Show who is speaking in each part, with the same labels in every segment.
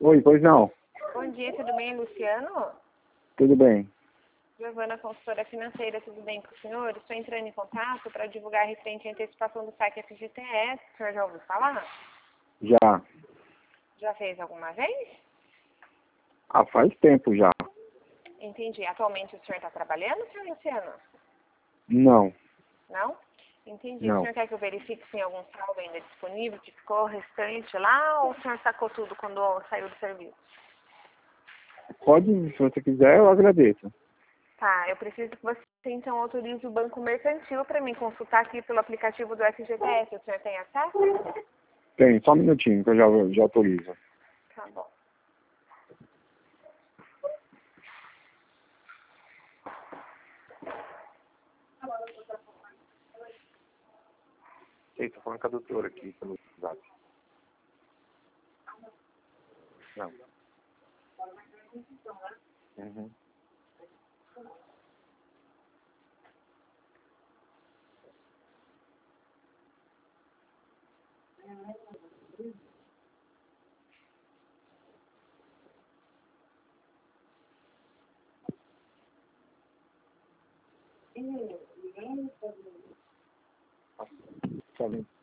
Speaker 1: Oi, pois não.
Speaker 2: Bom dia, tudo bem, Luciano?
Speaker 1: Tudo bem.
Speaker 2: Giovana, consultora financeira, tudo bem com o senhor? Estou entrando em contato para divulgar referente à antecipação do saque FGTS. O senhor já ouviu falar?
Speaker 1: Já.
Speaker 2: Já fez alguma vez?
Speaker 1: Faz tempo já.
Speaker 2: Entendi. Atualmente o senhor está trabalhando, senhor Luciano?
Speaker 1: Não.
Speaker 2: Não? Entendi. O
Speaker 1: Não.
Speaker 2: senhor quer que eu verifique se tem algum saldo ainda disponível, que ficou restante lá, ou o senhor sacou tudo quando saiu do serviço?
Speaker 1: Pode, se você quiser, eu agradeço.
Speaker 2: Tá, eu preciso que você então autorize o Banco Mercantil para me consultar aqui pelo aplicativo do FGTS. O senhor tem acesso?
Speaker 1: Tem, só um minutinho que eu já autorizo.
Speaker 2: Tá bom.
Speaker 1: Sei, tô falando com a doutora aqui pelo WhatsApp. Não. Uhum. Só um minuto.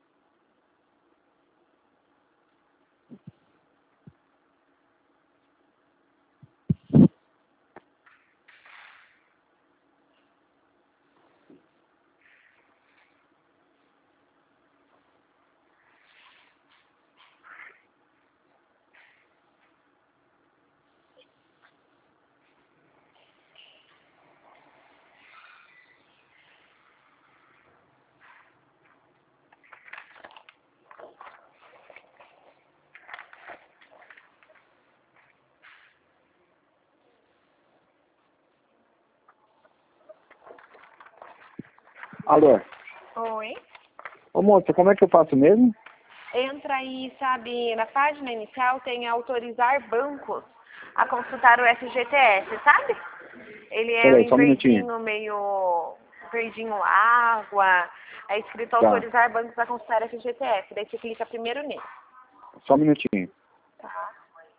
Speaker 1: Alô?
Speaker 2: Oi.
Speaker 1: Ô moça, como é que eu faço mesmo?
Speaker 2: Entra aí, sabe, na página inicial tem autorizar bancos a consultar o FGTS, sabe? Ele é
Speaker 1: Peraí,
Speaker 2: em
Speaker 1: só um minutinho.
Speaker 2: verdinho, meio verdinho água. É escrito
Speaker 1: Tá,
Speaker 2: autorizar bancos a consultar o FGTS. Daí você clica primeiro nele.
Speaker 1: só um minutinho.
Speaker 2: Tá.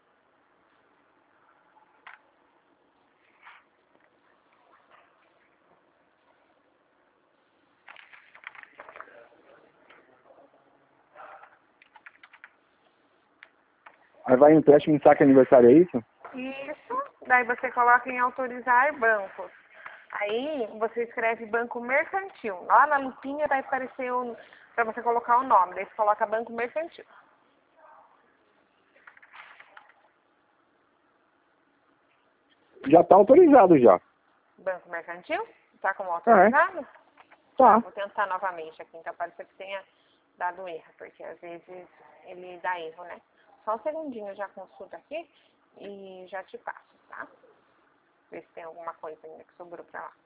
Speaker 1: Aí vai empréstimo em saque aniversário, é isso?
Speaker 2: Isso. Daí você coloca em autorizar bancos. Aí você escreve banco mercantil. Lá na lupinha vai aparecer para você colocar o nome. Daí você coloca banco mercantil.
Speaker 1: Já tá autorizado já.
Speaker 2: Banco mercantil? Tá como
Speaker 1: É,
Speaker 2: autorizado?
Speaker 1: tá.
Speaker 2: Vou tentar novamente aqui, então pode ser que tenha dado erro, porque às vezes ele dá erro, né? Só um segundinho eu já consulto aqui e já te passo, tá? Ver se tem alguma coisa ainda que sobrou pra lá.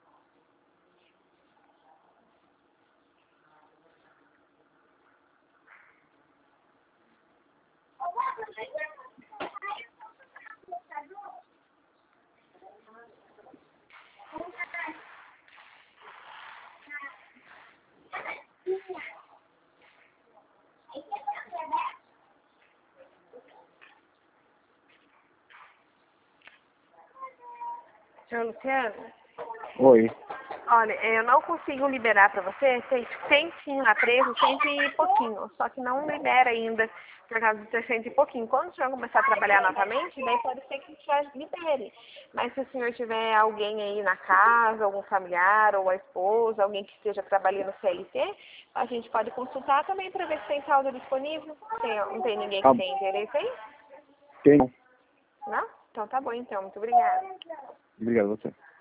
Speaker 2: Senhor Luciano,
Speaker 1: Oi.
Speaker 2: olha, eu não consigo liberar para você, tem sim lá preso, cento e pouquinho, só que não libera ainda por causa de ter cento e pouquinho. Quando o senhor começar a trabalhar novamente, daí pode ser que já libere. Mas se o senhor tiver alguém aí na casa, algum familiar ou a esposa, alguém que esteja trabalhando no CLT, a gente pode consultar também para ver se tem saldo disponível. Não tem ninguém que
Speaker 1: Tá,
Speaker 2: tenha interesse aí?
Speaker 1: tem.
Speaker 2: Não? Então tá bom então, muito obrigada.
Speaker 1: Obrigado a você.